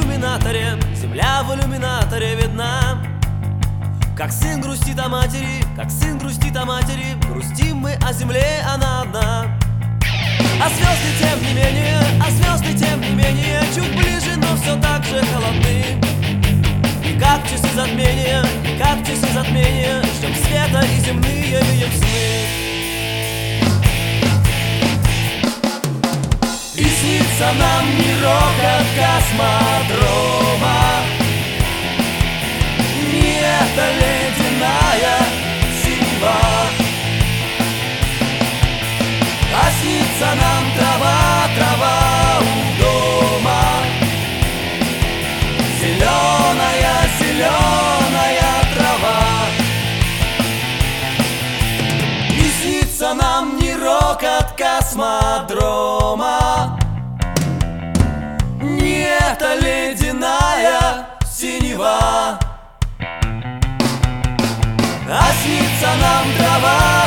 иллюминаторе, земля в иллюминаторе видна. Как сын грустит о матери, как сын грустит о матери, грустим мы о земле, она одна. А звезды тем не менее, а звезды тем не менее, чуть ближе, но все так же холодны. И как часы затмения, и как часы затмения, ждем света и земные видим сны. И снится нам мирок от космодрома, не эта ледяная синева. А снится нам трава, трава у дома, зеленая, зеленая трава. И снится нам не рокот космодрома, не эта ледяная синева. А снится нам трава,